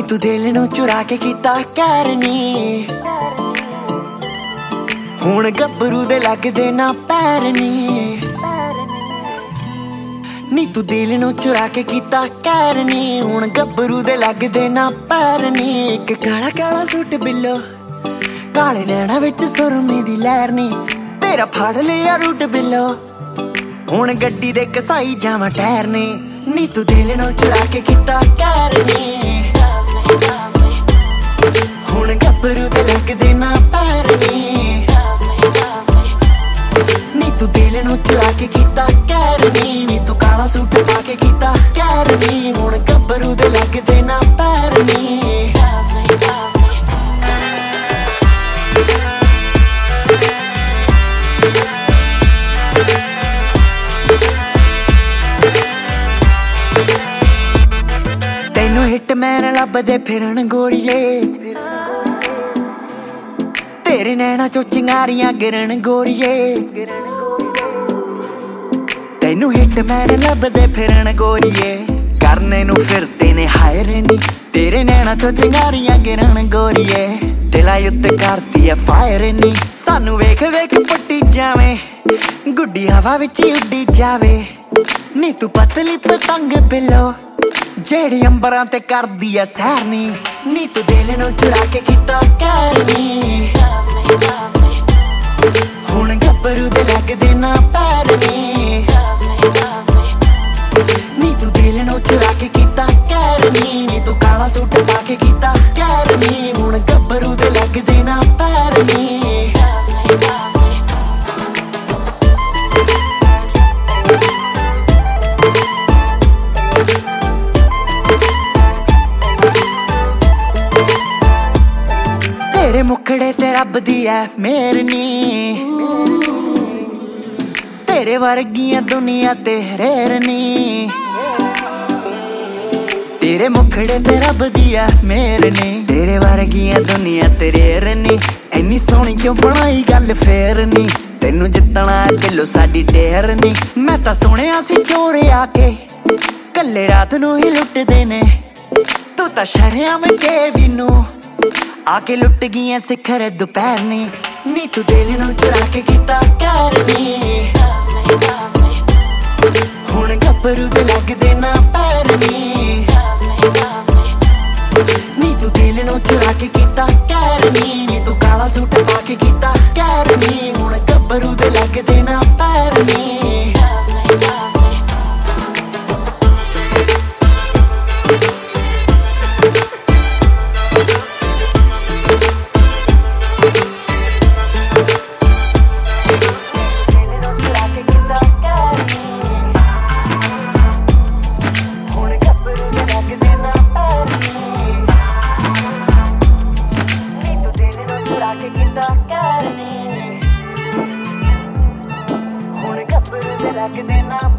ਤੂੰ ਦਿਲ ਨੂੰ ਚੁਰਾ ਕੇ ਕੀਤਾ ਕਰਨੀ, ਹੁਣ ਗੱਭਰੂ ਦੇ ਲੱਗਦੇ ਨਾ ਪੈਰ ਨੀ। ਨੀ ਤੂੰ ਦਿਲ ਨੂੰ ਚੁਰਾ ਕੇ ਕੀਤਾ ਕਰਨੀ, ਹੁਣ ਗੱਭਰੂ ਦੇ ਲੱਗਦੇ ਨਾ ਪੈਰ ਨੀ। ਇੱਕ ਕਾਲਾ ਕਾਲਾ ਸੂਟ ਬਿੱਲੋ, ਕਾਲੇ ਨੈਣਾ ਵਿੱਚ ਸੁਰਮੇ ਦੀ ਲਹਿਰ ਨੀ। ਤੇਰਾ ਫੜ ਲਿਆ ਰੂਟ ਬਿੱਲੋ, ਹੁਣ ਗੱਡੀ ਦੇ ਕਸਾਈ ਜਾਵਾਂ ਟਾਇਰ ਨੇ। ਨੀ ਤੂੰ ਦਿਲ ਨੂੰ ਚੁਰਾ ਕੇ ਕੀਤਾ ਕਰਨੀ, ਹੁਣ ਗੱਭਰੂ ਦੇ ਲੱਗਦੇ ਨਾ ਪੈਰ ਨੀ। ਨੀ ਤੂੰ ਦਿਲ ਨੂੰ ਚੁਰਾ ਕੇ ਕੀਤਾ ਕਰਨੀ, ਨੀ ਤੂੰ ਕਾਲਾ ਸੂਟ ਪਾ ਕੇ ਕੀਤਾ ਕਰਨੀ, ਹੁਣ ਗੱਭਰੂ ਦੇ ਲੱਗਦੇ ਨਾ ਪੈਰ ਨੀ। ਤੈਨੂੰ ਹਿੱਟਮੈਨ ਲੱਭਦੇ ਫਿਰਨ ਗੋਰੀਏ, ਤੇਰੇ ਨੈਣਾ ਚੋਂ ਚਿੰਗਾਰੀਆਂ ਗਿਰਨ ਗੋਰੀਏ। ਤੈਨੂੰ ਹਿੱਟਮੈਨ ਲੱਭਦੇ ਫਿਰਨ ਗੋਰੀਏ, ਕਰਨੇ ਨੂੰ ਫਿਰਦੇ ਨੇ ਹਾਇਰ ਨੀ। ਤੇਰੇ ਨੈਣਾ ਚੋਂ ਚਿੰਗਾਰੀਆਂ ਗਿਰਨ ਗੋਰੀਏ, ਦਿਲਾਂ ਉੱਤੇ ਕਰਦੀ ਐ ਫਾਇਰ ਨੀ। ਸਾਨੂੰ ਵੇਖ ਵੇਖ ਪੱਟੀ ਜਾਵੇਂ, ਗੁੱਡੀ ਹਵਾ ਵਿੱਚ ਉੱਡੀ ਜਾਵੇ। ਨੀ ਤੂੰ ਪਤਲੀ ਪਤੰਗ ਬਿੱਲੋ, ਜਿਹੜੀ ਅੰਬਰਾਂ ਤੇ ਕਰਦੀ ਐ ਸੈਰ ਨੀ। ਨੀ ਤੂੰ ਦਿਲ ਨੂੰ ਚੁਰਾ ਕੇ ਕੀਤਾ ਕਰਨੀ, ਹੁਣ ਗੱਭਰੂ ਦੇ ਲੱਗਦੇ ਨਾ ਪੈਰ ਨੀ। ਨੀ ਤੂੰ ਦਿਲ ਨੂੰ ਚੁਰਾ ਕੇ ਕੀਤਾ ਕਰਨੀ, ਨੀ ਤੂੰ ਕਾਲਾ ਸੂਟ ਪਾ ਕੇ ਕੀਤਾ ਕਰਨੀ, ਹੁਣ ਗੱਭਰੂ ਦੇ ਲੱਗਦੇ ਨਾ ਪੈਰ ਨੀ। ਤੇਰੇ ਮੁਖੜੇ ਤੇ ਰੱਬ ਦੀ ਐ ਮਿਹਰ ਨੀ, ਤੇਰੇ ਵਰਗੀਆਂ ਦੁਨੀਆ ਤੇ ਰੇਰ ਨੀ। ਤੇਰੇ ਮੁਖੜੇ ਤੇ ਰੱਬ ਦੀ ਐ ਮਿਹਰ ਨੀ, ਤੇਰੇ ਵਰਗੀਆਂ ਦੁਨੀਆ ਤੇ ਰੇਰ ਨੀ। ਇੰਨੀ ਸੋਹਣੀ ਕਿਉਂ ਬਣਾਈ ਗੱਲ ਫੇਰ ਨੀ, ਤੈਨੂੰ ਜਿੱਤਣਾ ਬਿੱਲੋ ਸਾਡੀ ਢੇਰ ਨੀ। ਮੈਂ ਤਾਂ ਸੁਣਿਆ ਸੀ ਚੋਰ ਆ ਕੇ ਕੱਲੇ ਰਾਤ ਨੂੰ ਹੀ ਲੁੱਟਦੇ ਨੇ, ਤੂੰ ਤਾਂ ਸ਼ਰੇਆਮ ਕੇ ਵੀ ਨੂੰ ਆ ਕੇ ਲੁੱਟ ਗਈਆਂ ਸਿਖਰ ਦੁਪਹਿਰ ਨੀ। ਨੀ ਤੂੰ ਦਿਲ ਨੂੰ ਚੁਰਾ ਕੇ ਕੀਤਾ ਕਰਨੀ, ਹੁਣ ਗੱਭਰੂ ਦੇ ਲੱਗਦੇ ਨਾ ਪੈਰ ਨੀ। ਨੀ ਤੂੰ ਦਿਲ ਨੂੰ ਚੁਰਾ ਕੇ ਕੀਤਾ ਕਰਨੀ, ਨੀ ਤੂੰ ਕਾਲਾ ਸੂਟ ਪਾ ਕੇ ਕੀਤਾ ਕਰਨੀ, ਹੁਣ ਗੱਭਰੂ ਦੇ ਲੱਗਦੇ ਨਾ ਪੈਰ ਨੀ। Like it in